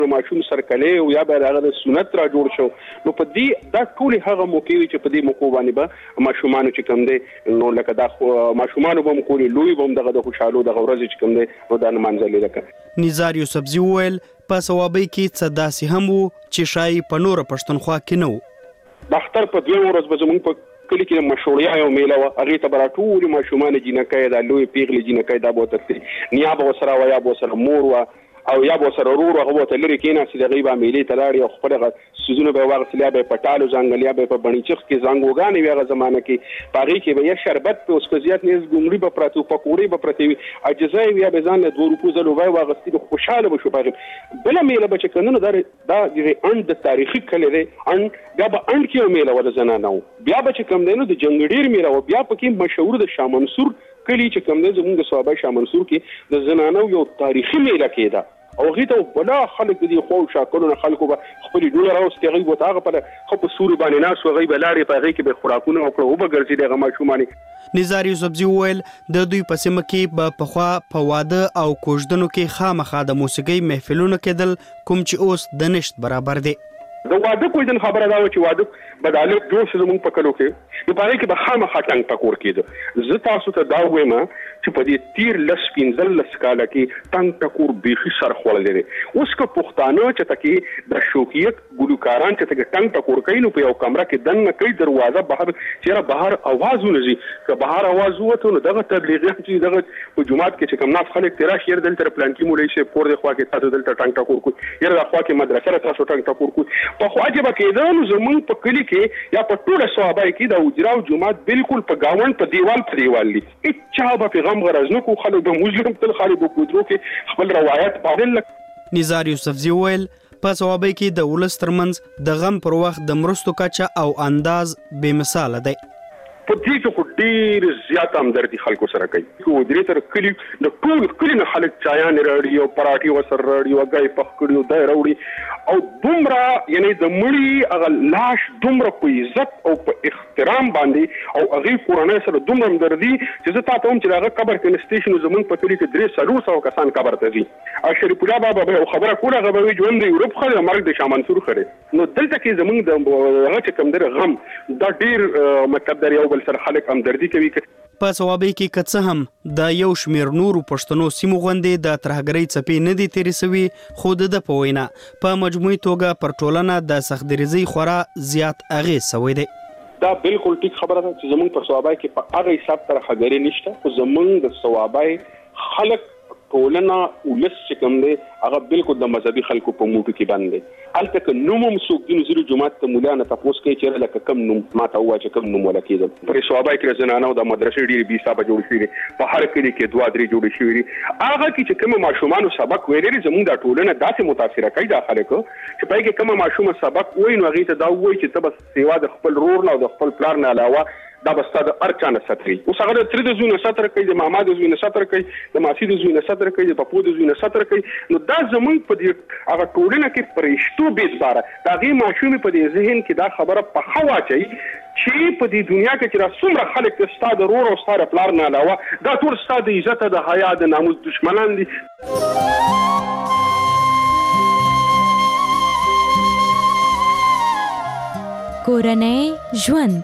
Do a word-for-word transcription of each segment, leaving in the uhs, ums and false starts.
ماشوم سرکلې او یا به هغه د سنت را جوړ شو نو په دې دا ټول هغه موقع وي چې په دې موقع باندې به ماشومان چې کوم دي نو لکه دا ماشومان به مکول لوی به دغه د خوشاله د ورځې چې کوم دي نو دا منځلې لکه نزار یوسفزي وویل په ثوابي کې څه داسې هم وو چې شای په نور پښتونخوا کې نه وو د اختر په دویم ورځ به زموږ په کلی کې مشوریا یو میله وه هغې ته به راټولې ماشومان جینکۍ دا لویې پیغلې جینکۍ دا به ورته نیا به ورسره وه یا به ورسره مور وه او یا به ورسره ورور هغه به ورته لرې کېناستې د هغې به مېلې ته لاړې او خپل هغه څیزونه به یې واخیستل یا به یې په ټالو زنګل یا به یې په بڼیچخ کې زنګوګانې وي هغه زمانه کې په هغې کې به یا شربت په اوس که زیات نیز ګونګړي به پراته وو پکوړې به پرتې وي اجزا یې وي یا به ځان له دوه روپو زلو به یې واخیستې نو خوشحاله به شو په هغې بله میله به چې که نه دا د انډ د تاریخي کلی دی انډ بیا به انډ کې یو میله وه د زنانه وو بیا به چې کوم دی نو د جنګډیر میله وه بیا پکې مشهور د شاه منصور کلي چې کوم دی زموږ د صوابۍ شاه منصور کې د زنانو یو تاریخي میله کېده او هغې ته بلا خلک د دې خوا او شاکلو نه خلکو به خپلې ډوله راوستې هغوی به ورته هغه په ښه په سوري باندې ناست وو هغوی به لاړې په هغې کې به خوراکونه وکړه وبه ګرځېدې هغه ماشومانې نزار یوسفزي وویل د دوی په سیمه کې به پخوا په واده او کوژدنو کې خامخا د موسیقۍ محفلونه کېدل کوم چې اوس د نشت برابر دی د واده کوژدن خبره دا وه چې واده به د هلک جوړ شو زموږ په کلو کې نو په هغې کې به خامخا ټنګ ټکور کېده زه تاسو ته دا ووایم چې په دې تیر لس پنځلس کاله کې ټنګ ټکور بیخي سر خوړلی دی اوس که پښتانه چې تکې د شوقیت ګلوکاران چې تکې ټنګ ټکور کوي نو په یو کمره کې دننه کوي دروازه بهر چېرې بهر اواز ونځي که بهر اواز ووته نو دغه تبلیغیان چې دغه په جومات کې چې کوم ناست خلک ترې راشي یاره دلته پلانکي مولوي صاحب کور دی خوا کې تاسو دلته ټنګ ټکور کوئ یاره دا خوا کې مدرسه ده تاسو ټنګ ټکور کوئ پخوا چې به کېده نو زموږ په کلي کې یا په ټوله صوابۍ کې د حجره او جومات بالکل په ګاونډ په دیوال په دیوال دي هېچا به پرې غم غرض نه کوو خلک به موزیک هم تل خالي په کودرو کې خپل روایت پالل. نزار یوسفزي وویل په صوابۍ کې د ولس ترمنځ د غم پر وخت د مرستو کچه او انداز بې مثاله دی په دې کې خو ډېر زیات همدردي خلکو سره کوي درې تر کلي د ټول کلي نه خلک چایانې راوړي او پراټې ورسره راوړي وګی پخ کړي او دی راوړي او دومره یعنې د مړي هغه لاش دومره په عزت او په احترام باندې او هغې کورنۍ سره دومره همدردي چې زه تا ته وایم چې د هغه قبر کې نستی نو زموږ په کلي کې درې څلور سوه کسان قبر ته ځي او شریف الله بابا به یو خبره کوله هغه به وایي ژوند د یورپ ښه دی مرګ د شاه منصور ښه دی نو دلته کې زموږ د هغه چې کوم دی غم دا ډېر مطلب در یو بل سره خلک همدردي کوي. په صوابۍ کې که څه هم د یو شمېر نورو پښتنو سیمو غوندې د ترهګرۍ څپې نه دي تېرې سوي خو د ده په وینا په مجموعي توګه پر ټولنه د سختدریځۍ خورا زیات اغېز سوی دی. دا بالکل ټیک خبره ده چې زموږ په صوابۍ کې په هغه حساب ترهګرۍ نشته خو زموږ د صوابۍ خلک ټولنه ولس چې کوم دی هغه بالکل د مذهبي خلکو په موټو کې بند دی هلته که نوم هم څوک دي نو ځینې جومات ته ملا نه تپوس کوي چې لکه کم نوم ما ته ووایه چې کم نوم وله کېدم په صوابۍ کې د زنانو د مدرسې ډېرې بې حسابه جوړې شوي دي په هر کلي کې دوه درې جوړې شوي دي هغه کې چې کومه ماشومانو سبق ویلی دي زموږ دا ټولنه داسې متاثره کوي دا خلک چې په هغې کې کومه ماشومه سبق وایي نو هغې ته دا ووایي چې ته به سیوا د خپل رور نه او د خپل پلار نه علاوه دا به ستا د هر چا نه ستر اوس هغه د ترې د زوی نه ستر کوي د ماما د زوی نه ستر کوي د ماسي د زوی نه ستر کوي د پپو د زوی نه ستر کوي نو دا زموږ په دې هغه ټولنه کې په رشتو بېزباره د هغې ماشومې په دې ذهن کې دا خبره پخه واچوي چې په دې دنیا کې چې را څومره خلک د ستا د رور او ستا د پلار نه علاوه دا ټول ستا د عزت د حیا د ناموس دشمنان دي. کورنۍ ژوند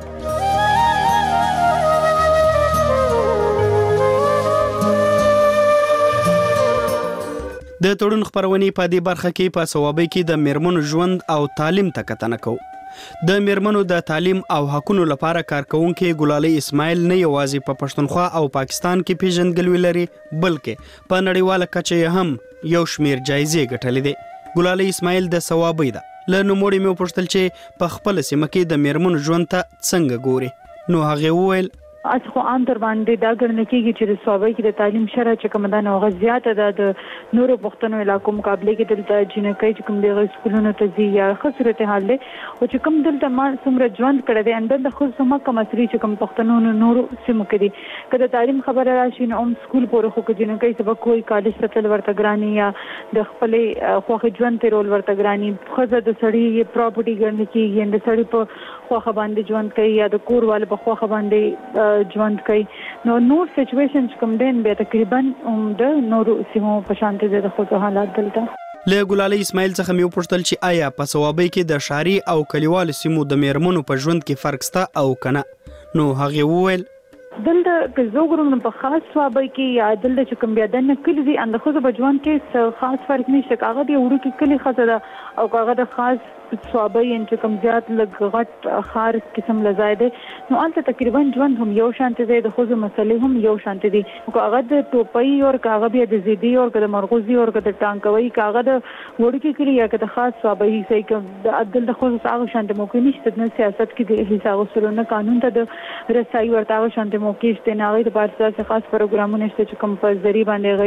د تړون خپرونې په دې برخه کې په صوابۍ کې د میرمنو ژوند او تعلیم ته کتنه کوو. د میرمنو د تعلیم او حقونو لپاره کارکوونکې ګلالۍ اسماعیل نه یوازې په پښتونخوا او پاکستان کې پیژندګلوي لري بلکې په نړیواله کچه یې هم یو شمېر جایزې ګټلې دي. ګلالۍ اسماعیل د صوابۍ ده. له نوموړې مې وپوښتل چې په خپله سیمه کې د میرمنو ژوند ته څنګه ګوري نو هغې وویل از خو عام تر باندې دا ګڼل کېږي چې د صوابۍ کې د تعلیم شرح چې کومه ده نو هغه زیاته ده د نورو پښتنو علاقو مقابلې کې دلته جینکۍ چې کوم دی هغه سکولونو ته ځي یا ښه صورتحال دی خو چې کوم دلته ما څومره ژوند کړی دی اندر د ښځو مکه مصري چې کوم پښتنو نورو سیمو کې دي که د تعلیم خبره راشي نو هم سکول پورې خو که جینکۍ سبق وایي کالج ته تلل ورته ګراني یا د خپلې خوښې ژوند تېرول ورته ګراني ښځه د سړي پراپرټي ګڼل کېږي د سړي په خوښه باندې ژوند کوي یا د کور والا په خوښه باندې ژوند کوي نو نور سچویشن چې کوم دی بیا تقریبا د نورو سیمو په شان دي د ښځو حالات دلته. له ګلالي اسماعیل څخه مې وپوښتل چې آیا په صوابۍ کې د ښاري او کلیوالو سیمو د میرمنو په ژوند کې فرق شته او کنه. نو هغه وویل دلته که زه وګورم په خاص صوابۍ کې یا دلته چې کوم بیا دنه کلي دي اند خو په ژوند کې خاص فرق نشته. هغه دی وړو کې کلي خاصه ده او هغه د خاص صوابۍ ان چې کوم زیات لږ غټ خار قسم لزای دی نو انت تقریبا ژوند هم یو شانت دی د خوځو مسلې هم یو شانت دي. هغه د ټوپۍ او هغه بیا د زیدي او د مرغوزي او د ټانکوي هغه د وړو کې کلي یا د خاص صوابۍ سې کوم د عدل د خوځو هغه شانت موقع نشته. د سیاست کې د حساب وسلونه قانون ته د رسایي ورته شانت موقع شته نه. غوړي د بارسه خاص پروګرامونه شته چې کوم په ذریعہ باندې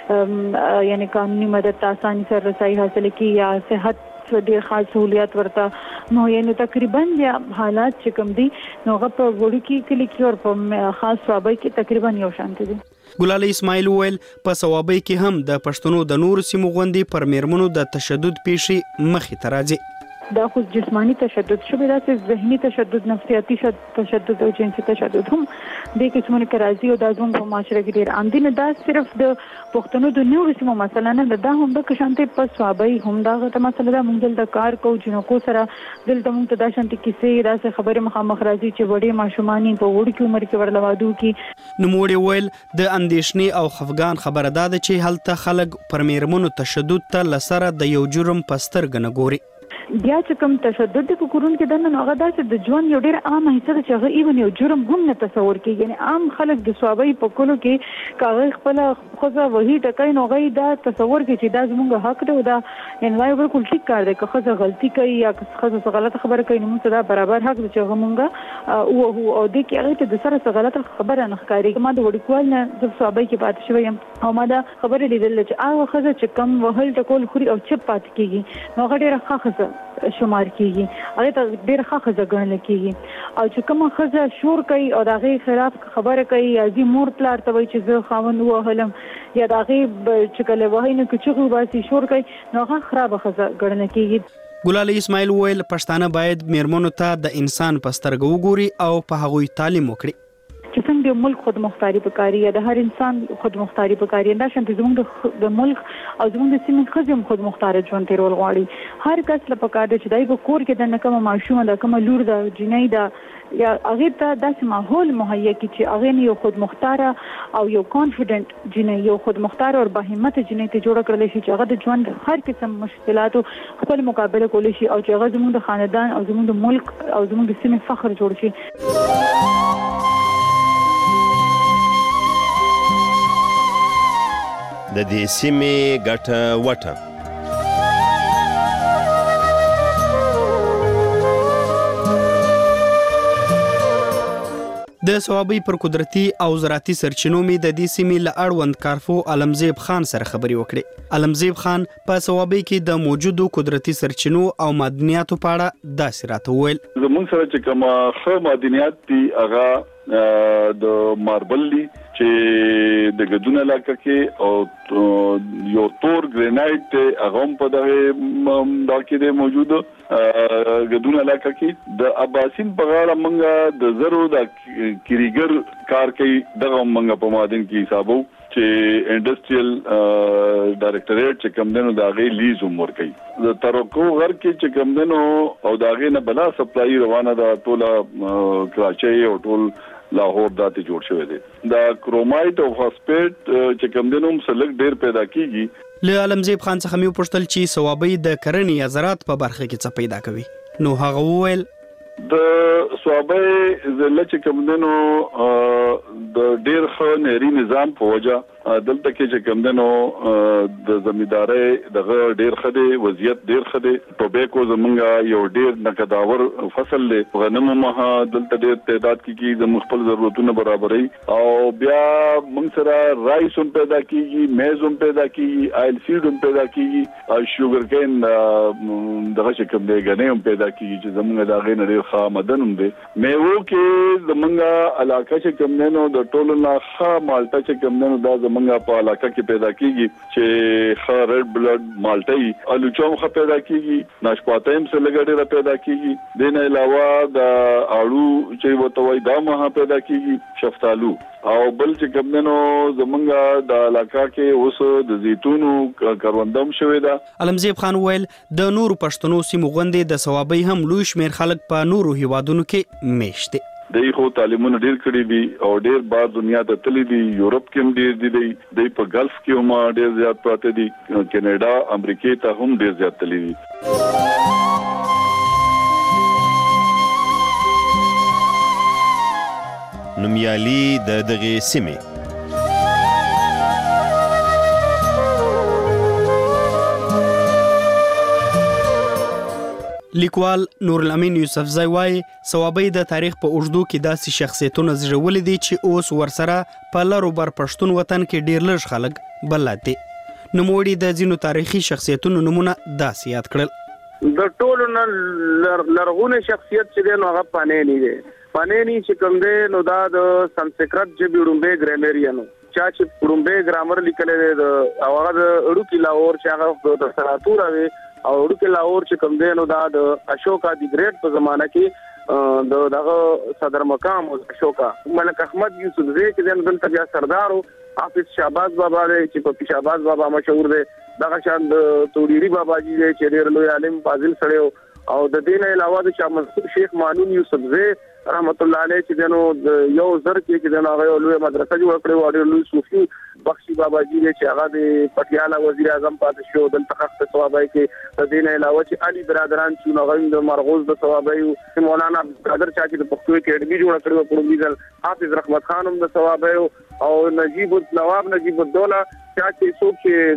غي یعنی قانوني مدد آساني سره رسایي حاصل کی یا صحت ډېر خاص سہولیات ورته نو یعنی تقریبا بیا حالات چې کوم دي نو هغه په وړو کې کلی کې او په خاص صوابۍ کې تقریبا یو شان دي. ګلالي اسماعیل وویل په صوابۍ کې هم د پښتنو د نور سیمو غوندي پر میرمنو د تشدد پیښې مخې ته راځي. دا خو جسمانی تشدد شوی دا چې ذهني تشدد نفسیاتي تشدد او جنسي تشدد هم د قسمونو کې راځي او دا زموږ په معاشره کې ډېر عام دي. نه دا صرف د پښتنو د نورو سیمو مسله نه دا هم د شانتي په صوابۍ هم دا غته مسله ده. موږ دلته کار کوو جنکو سره دلته موږ ته دا شانتي کیسې دا خبره مخامخ راځي چې وړي ماشومانی په وړ کې عمر کې ورلوادو کې نوموړي ویل د اندېښنې او خفګان خبره ده چې هلته خلک پر میرمنو تشدد ته لسره د یو جرم پستر غنه ګوري. بیا چې کوم تشدد په کورون کې دنه هغه داسې د ژوند یو ډېر عام حصہ چې هغه ایون یو جرم هم نه تصور کوي. یعنی عام خلک د صوابۍ په کولو کې کاغه خپل خوځه وਹੀ ټکای نو غي دا تصور کوي چې دا زموږ حق دی او دا ان وای بالکل ټیک کار دی. که خوځه غلطي کوي یا خوځه غلط خبره کوي نو موږ دا برابر حق دی چې هغه مونږه او او د کې هغه ته د سره غلط خبره نه ښکاري. ما د وړکوال نه د صوابۍ کې پاتې شوم او ما دا خبره لیدل چې هغه خوځه چې کم وهل ټکول خوري او چپ پاتې کیږي نو هغه ډېر ښه خوځه شمار کیږي. هغه ته ډېر ښه خزه ګڼل کیږي او چې کوم خزه شور کوي او دغه خلاف خبره کوي یا زی مور پلار ته وایي چې زه خاوند وهلم یا دغه چې کله وایي نو چې باسي شور کوي نو هغه خراب خزه ګڼل کیږي. ګلالي اسماعیل ویل پښتانه باید میرمنو ته د انسان په سترګه وګوري او په هغوی تعلیم وکړي. چې څنګه د ملک خود مختاری پکاري یا د هر انسان خود مختاری پکاري دا شانت زموږ د ملک او زموږ د سیمې خزم خود مختار ژوند تیرول غواړي. هر کس له پکار دی چې دای په کور کې د نکمه ماشومه د کومه لور د جنۍ دا یا هغه ته داسې ماحول مهیا کی چې هغه یو خود مختار او یو کانفیډنٹ جنۍ یو خود مختار او باهمت جنۍ ته جوړ کړل شي چې هغه د ژوند هر قسم مشکلاتو خپل مقابله کولی شي او چې هغه زموږ د خاندان او زموږ د ملک او زموږ د سیمې فخر جوړ شي. د دې سیمې ګټه وټه د صوابۍ پر قدرتي او زراعتي سرچینو می د دې سیمې له اړوند کارفو علمزیب خان سره خبرې وکړې. علمزیب خان په صوابۍ کې د موجودو قدرتي سرچینو او معدنیاتو په اړه داسې راته وویل. زموږ سره چې کومه ښه معدنیات دي هغه د ماربل دي چې د ګدون علاقه کې او یو تور ګرینایټ هغه په دغه دا کې د موجوده ګدون علاقه کې د اباسین په غاړه منګه د زرو د کریګر کار کوي دغه منګه په مادن کې حسابو چې انډستریال ډایریکټریټ چې کوم دنو د غي لیز عمر کوي د ترکو غر کې چې کوم دنو او د غي نه بلا سپلای روانه د ټوله کراچي او ټول لاهور داتې جوړ شوی دی. دا کرومایټ او فاسفیټ چې کوم دنو مسلک ډیر پیدا کیږي. له علمزیب خان څخه مې پوښتل چې صوابۍ د کرنې یا زراعت په برخه کې څه پیدا کوي نو هغه وویل د صوابۍ ضلع چې کوم دنو د ډیر ښه نهري نظام په وجه دلته کې چې کوم دنو د زمیندارۍ دغه ډیر ښه دی وضعیت ډیر ښه دی. ټوبیکو زمونږه یو ډیر نقداور فصل دی. غنم مها دلته ډیر تعداد کې زموږ خپل ضرورتونه برابرې او بیا موږ سره رایس هم پیدا کیږي میز هم پیدا کیږي آیل سیډ هم پیدا کیږي او شوګر کین دغه چې کوم دی غنې هم پیدا کیږي چې زمونږ دغه نه ډیر ښه مدن هم دی. میوو کې زمونږه علاقه چې کوم دی نو د ټولو نه ښه مالټا چې کوم دی نو دا زمونږ په علاقه کې پیدا کیږي چې خ ریډ بلډ مالټي الوچوم خ پیدا کیږي ناشپاته هم څه لګړې را پیدا کیږي دین علاوه د اړو چې وته وای دا مها پیدا کیږي شفتالو او بل چې کومنو زمونږ د علاقه کې اوس د زیتونو کروندم شوی دا علمزیب خان ویل د نورو پښتنو سیمو غوندې د ثوابي هم لوی شمیر خلک په نورو هیوادونو کې میشته دای خو تعلیمونه ډیر کړی دي او ډیر بار دنیا ته تللی دي یورپ کې هم ډیر دي دای په ګلف کې هم ډیر زیات پراته دي کینیډا امریکا ته هم ډیر زیات تللی دي نومیالي د دغه سیمې لیکوال نور الامین یوسفزی وایي ثوابي د تاریخ په اوږدو کې داسې شخصیتونه زیږولي دي چې اوس ورسره په لرو بر پښتون وطن کې ډیر لږ خلک بلد دي. نوموړي د ځینو تاریخي شخصیتونو نمونه داسې یاد کړل. د ټولو نه لرغونی شخصیت چې دی نو هغه پانینی دی. پانینی چې کوم دی نو دا د سنسکرت ژبې ړومبی ګرامریانو چا چې ړومبی ګرامر لیکلی دی د هغه د اړوکي لاهور چې هغه د سناتور وي او اړوکي لاهور چې کوم دی نو دا د اشوکا دی ګریټ په زمانہ کې د دغه صدر مقام اشوکا ملک احمد یوسف زی چې د دلته بیا سردارو حافظ شهباز بابا دی چې په شهباز بابا مشهور دی دغه شان د توډيري بابا جی دی چې ډېر لوی عالم فاضل سړی او د دین علاوه د شاه منصور شیخ مانون یوسف زی رحمت الله علیه چې دنو یو زر کې چې دنو هغه لوی مدرسه جوړ کړې و ډېر لوی صوفي بخشي بابا جی چې هغه د پټیالا وزیر اعظم پاتې شو دلته خاصه ثوابای کې د دین علاوه چې علي برادران چې نو د مرغوز د ثوابای مولانا برادر چا چې د پښتو اکیډمي جوړ کړو په روميزل حافظ رحمت خان هم د ثوابای او نجیب نواب نجیب الدوله چا چې څوک چې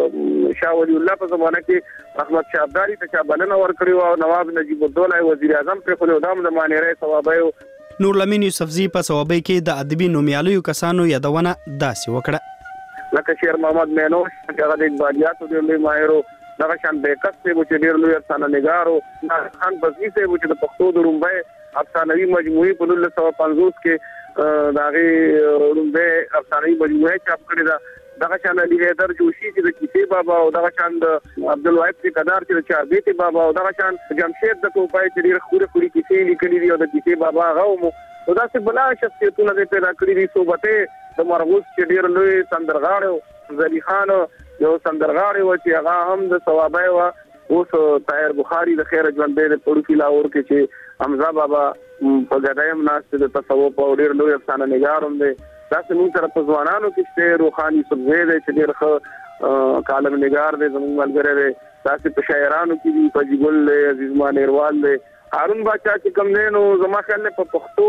د شاه ولی الله په زمانه کې احمد شاه ابدالي ته چا بلنه ورکړو او نواب نجیب الدوله وزیر اعظم په خپل دام د مانیره ثوابای نور الامین یوسفزی په ثوابي کې د ادبي نومیالیو کسانو یادونه داسې وکړه لکه شیر محمد مینوش چې هغه د اقبالیاتو د لوی ماهرو دغه شان بیکس ته چې ډېر لوی افسانه نگارو خان بزمی ته چې د پښتو د رومبای افسانوي مجموعې په نولس سوه پنځوس کې داغه رومبای افسانوي مجموعې چاپ کړې ده دغه شان علي حیدر جوشي چې د کیسې بابا او دغه شان د عبدالوهاب سکندر چې د چابېتی بابا او دغه شان جمشید د کوپای چې ډېر خوري خوري کیسې لیکلي دي او د کیسې بابا هغه مو دا څه بلا شخصیتونه دې پیدا کړی دي صوبته د مرغوز چې ډېر لوی سندرغاړو زلی خان یو سندرغاړي و چې هغه هم د ثوابای و اوس طاهر بخاری د خیر ژوند د پړوکی لاور کې چې حمزه بابا په ګدایم ناست د تصوف او ډېر لوی افسانه نگار هم دی دا څنګه تر په ځوانانو کې چې روحاني سبزه دی چې ډېر ښه کالم نگار دی زموږ ملګری دی دا چې په شاعرانو کې دی په جګل دی عزیز مان ایروال دی هارون باچا چې کوم دی نو زما خیال نه په پښتو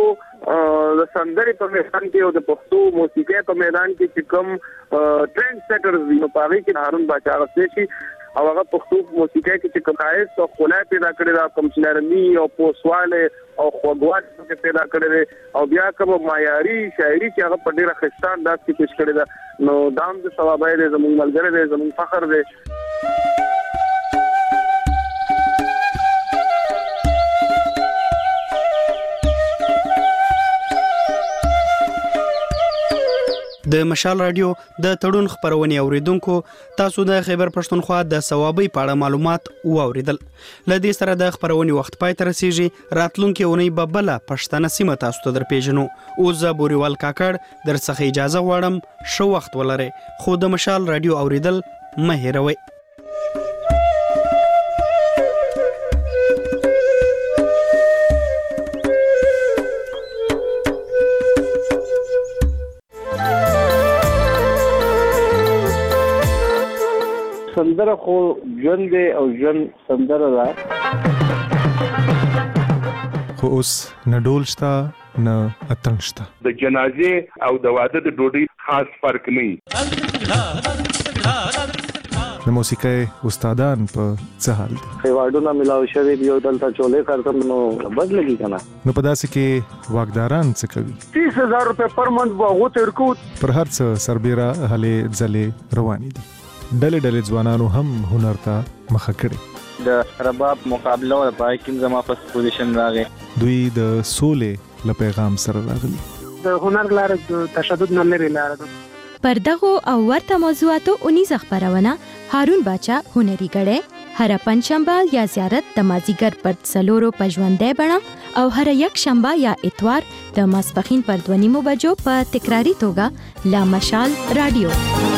د سندرې په میدان کې او د پښتو موسیقۍ په میدان کې چې کوم ټرند سیټرز دي نو په هغه کې هارون باچا غوښتي شي او هغه پښتو موسیقۍ کې چې کایس او خلای پیدا کړی دا کوم نرمي او پوسواله او خوږوالی پیدا کړی او بیا کوم معیاري شاعري چې هغه په ډیره خستان انداز کې پیش کړی دا نو دام د ثوابای د زموږ ملګری دی زموږ فخر دی د مشال رادیو د تړون خبرونې اوریدونکو تاسو د خیبر پښتونخوا د ثوابي په اړه معلومات واوریدل لدې سره د خبرونې وخت پای ته رسیږي راتلونکي اونۍ به بل پښتنه سیمه تاسو ته در پیژنو او ز بوريوال کاکړ در څخه اجازه غواړم شو وخت ولري خو د مشال رادیو اوریدل مه هېروئ سندره خو ژوند دی او ژوند سندره ده خو اوس نه ډول شته نه اتڼ شته د جنازې او د واده د ډوډۍ خاص فرق نه د موسیقۍ استادان په څه حال دي خیواډونه ملاو شوی دی او دلته چولې کارتم نو بد لګي کنه نو په داسې کې واګداران څه کوي تیس هزار روپے پر منت واغو تر کو پر هر څه سربېره هلې ځلې روانې دي ډلې ډلې ځوانانو هم هنر ته مخه کړې د رباب مقابله او پای کې زما په پوزیشن راغی دوی د سولې له پیغام سره راغلي د هنر لار د تشدد نه لري لار ده پر دغو او ورته موضوعاتو اونیزه خبرونه هارون باچا هنري غړې هر پنځشنبه یا زیارت د مازیګر پر څلورو پژوندې بڼه او هر یک شنبه یا اتوار د ماسپخین پر دوه نیمو بجو په تکراری توګه لا مشال رادیو.